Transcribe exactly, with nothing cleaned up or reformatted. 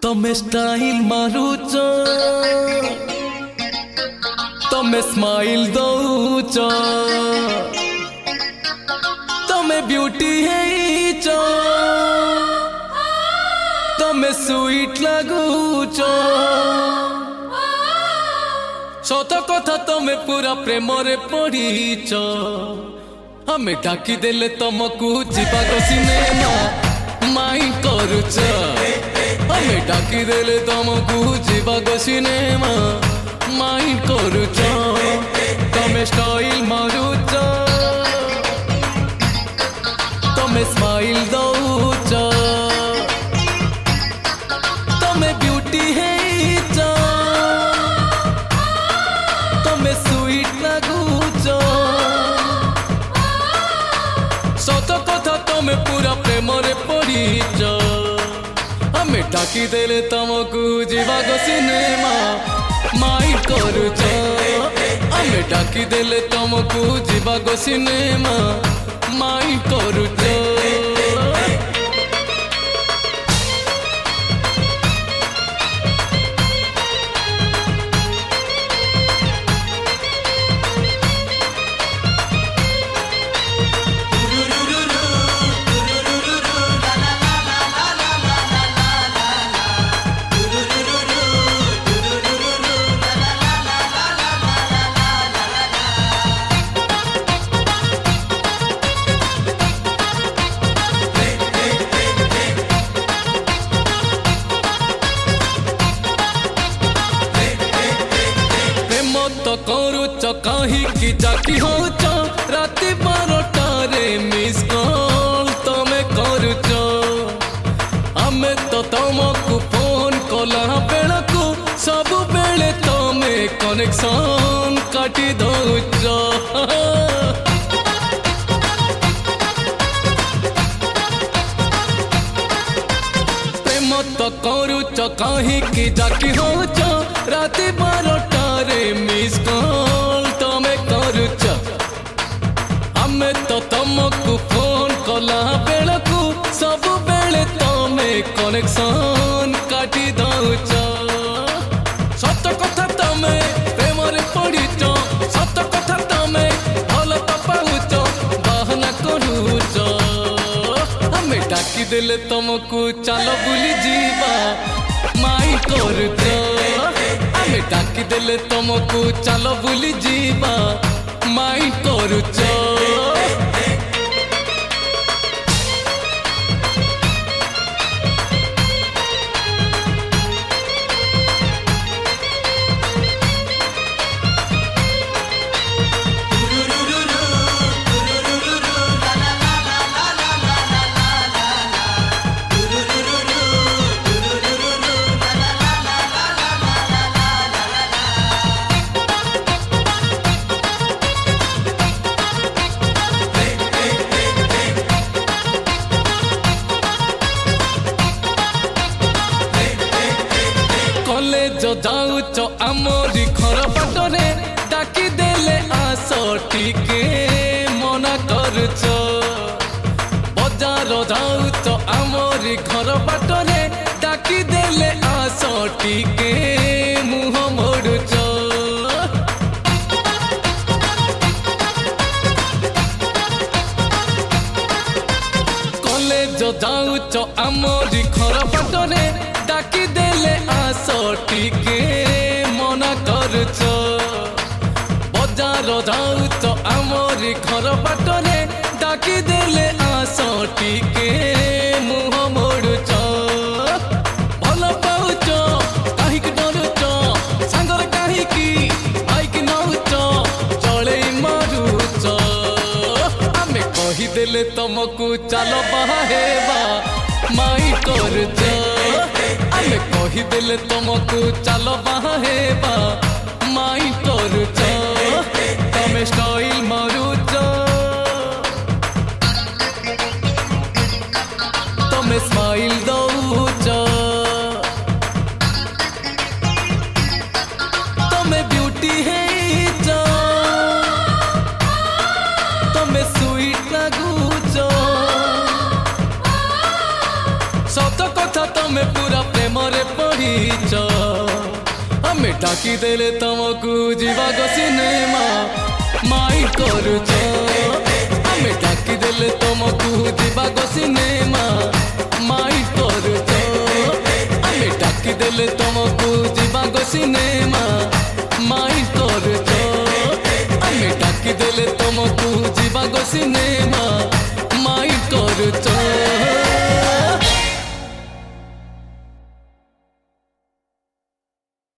तमे स्टाइल मारुच तमे स्माइल दौच तमे ब्यूटी हेच तमे स्वीट लगुच सत कथा तमे पूरा प्रेम रे पड़ीच हमें डाकी देले तुमको जीवा को सिनेमा माइंड करुच हमें डाकी देले तुमको जीवा को सिनेमा माइंड करुच तमे स्टाइल मारुच तमे स्माइल दौच तमे ब्यूटी हेच तमे स्वीट लगुच सत कथा तमे पूरा प्रेम रे पड़ीच हमें डाकी देले तुमको जीवा को सिनेमा माइंड करुच हमें डाकी देले तुमको जीवा को सिनेमा माइंड करुच तो करुच कहीं की जाकी होच राति बारटारे मिस कॉल तमे करुच हमें तो तुमको फोन कला बेलू सब बेले तमे कनेक्शन काटी दौच प्रेम तो करुच कहीं की जाकी होच राति बारटारे मिस कॉल तमे करुच हमें तो तुमको फोन कला बेलू सब बेले तमे कनेक्शन काटी दौच सत कथा तमे प्रेम रे पड़ीच सत कथा तमे भल तो पाउच बहाना करुच हमें डाकी देले तुमको चलो बुली जीवा माई करुच हमें डाकी देले तुमको चलो बुली जीवा माई करुच जो जाऊच आमरी घर बाटरे डाकी देले आस टिके मना करुच बजार जाऊच आमरी घर बाटरे डाकी देले आस टिके मुह मोड़ुच कॉलेज जाऊच आमरी घर बाटरे डाकी देले आस टिके मना करुच बजार जाऊच आमरी घर बाटरे डाकी देले आस टिके मुह मोड़ुच भल पाउच कहीं डरुच सांगर कहीं बाइक नौच चले मारुच आमे कहीदेले तुमको चल बाहेबा माई करुच आमे कहीदेले तुमको चल बाहेबा माई करुच तमे स्टाइल मारुच तमे स्माइल दौच तमे ब्यूटी हेच तमे स्वीट लगुच सत कथा तमे पूरा प्रेम रे आमे डाकी देले तुमको जीवा गो सिनेमा माई करुच आमे डाकी देले तुमको जीवा गो सिनेमा माई करुच आमे डाकी देले तुमको जीवा गो सिनेमा माई करुच आमे डाकी देले तुमको जीवा गो सिनेमा माई करुच।